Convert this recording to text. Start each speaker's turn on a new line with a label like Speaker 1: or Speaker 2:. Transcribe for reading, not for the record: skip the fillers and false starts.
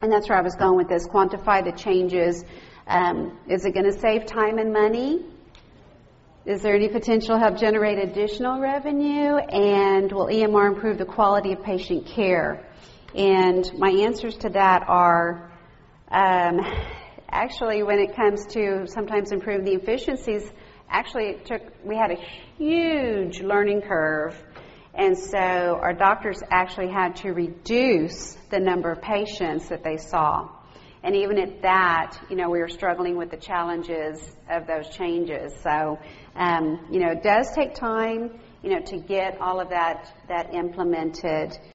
Speaker 1: And that's where I was going with this. Quantify the changes. Is it going to save time and money? Is there any potential to help generate additional revenue? And will EMR improve the quality of patient care? And my answers to that are, actually, when it comes to sometimes improving the efficiencies, actually we had a huge learning curve. And so our doctors actually had to reduce the number of patients that they saw. And even at that, we were struggling with the challenges of those changes. So, it does take time, to get all of that implemented.